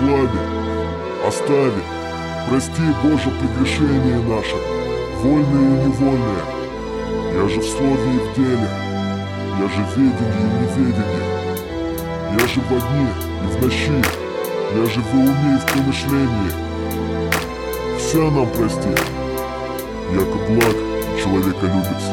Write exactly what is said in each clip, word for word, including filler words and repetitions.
славе, остави. Прости, Боже, прегрешения наши, вольные и невольные. Я же в слове и в деле, я же в ведении и неведении. Я же во дне и в ночи, я же в уме и в помышлении. Вся нам прости, яко благ и человеколюбец.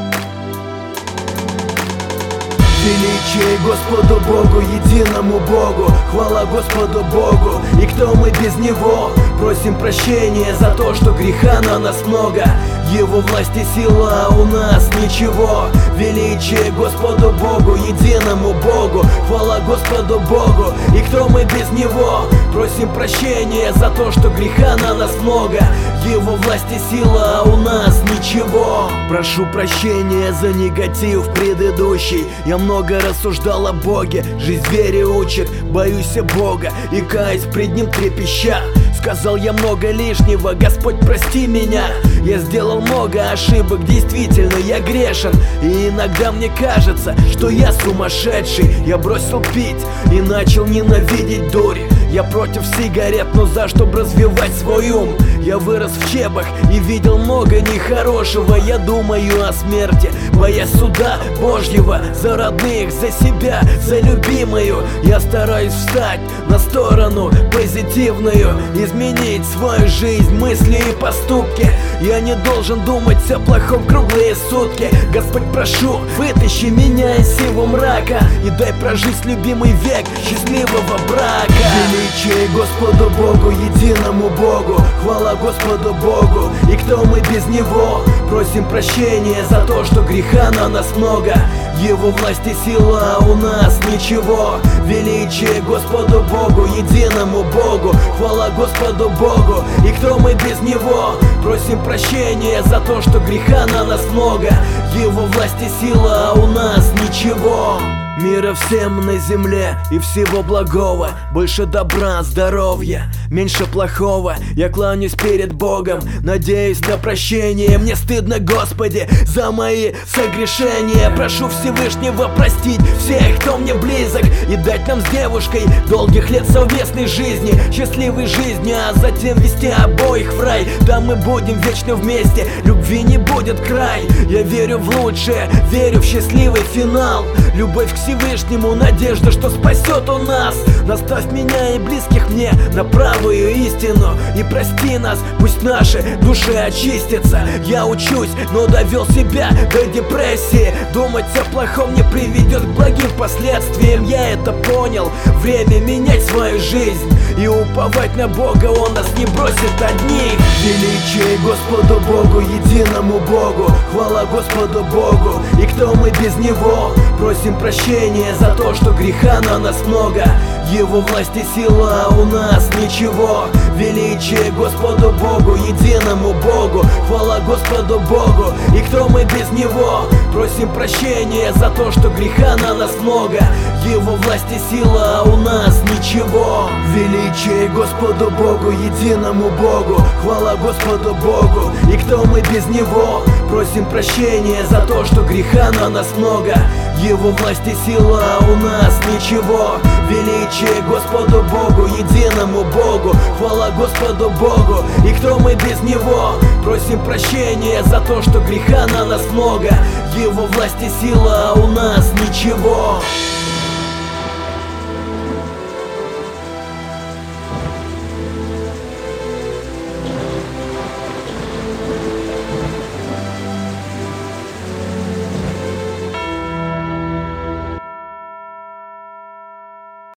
Величие Господу Богу, единому Богу, хвала Господу Богу, и кто мы без Него? Просим прощения за то, что греха на нас много. Его власть и сила, а у нас ничего. Величие Господу Богу, единому Богу, хвала Господу Богу, и кто мы без Него? Просим прощения за то, что греха на нас много. Его власть и сила, а у нас ничего. Прошу прощения за негатив предыдущий. Я много рассуждал о Боге, жизнь вере учит. Боюсь Бога и каюсь пред Ним трепеща. Сказал я много лишнего, Господь, прости меня. Я сделал много ошибок, действительно я грешен. И иногда мне кажется, что я сумасшедший. Я бросил пить и начал ненавидеть дурь. Я против сигарет, но за чтоб развивать свой ум. Я вырос в Чебах и видел много нехорошего. Я думаю о смерти, боясь суда Божьего. За родных, за себя, за любимую. Я стараюсь встать на сторону позитивную, изменить свою жизнь, мысли и поступки. Я не должен думать о плохом круглые сутки. Господь, прошу, вытащи меня из сего мрака и дай прожить любимый век счастливого брака. Величие Господу Богу, единому Богу, хвала Господу Богу, и кто мы без Него? Просим прощения за то, что греха на нас много. Его власть и сила, а у нас ничего. Величие Господу Богу, единому Богу, хвала Господу Богу, и кто мы без Него? Просим прощения за то, что греха на нас много. Его власть и сила, а у нас ничего. Мира всем на земле и всего благого. Больше добра, здоровья, меньше плохого. Я кланяюсь перед Богом, надеюсь на прощение. Мне стыдно, Господи, за мои согрешения. Прошу Всевышнего простить всех, кто мне близок, и дать нам с девушкой долгих лет совместной жизни, счастливой жизни, а затем вести обоих в рай. Там мы будем вечно вместе, любви не будет край. Я верю в лучшее, верю в счастливый финал. Любовь к Всевышнему, надежда, что спасет он нас. Наставь меня и близких мне на правую истину, и прости нас, пусть наши души очистятся. Я учусь, но довел себя до депрессии. Думать о плохом не приведет к благим последствиям. Я это понял, время менять свою жизнь и уповать на Бога, Он нас не бросит одних. Величие Господу Богу, единому Богу, хвала Господу Богу, и кто мы без Него? Просим прощения за то, что греха на нас много. Его власть и сила, а у нас ничего. Величие Господу Богу, единому Богу, хвала Господу Богу, и кто мы без Него? Просим прощения за то, что греха на нас много. Его власть и сила, а у нас ничего. Величие Господу Богу, единому Богу, хвала Господу Богу, и кто мы без Него? Просим прощения за то, что греха на нас много. Его власть и сила, а у нас ничего. Величие Господу Богу, единому Богу, хвала Господу Богу, и кто мы без Него? Просим прощения за то, что греха на нас много. Его власть и сила, а у нас ничего.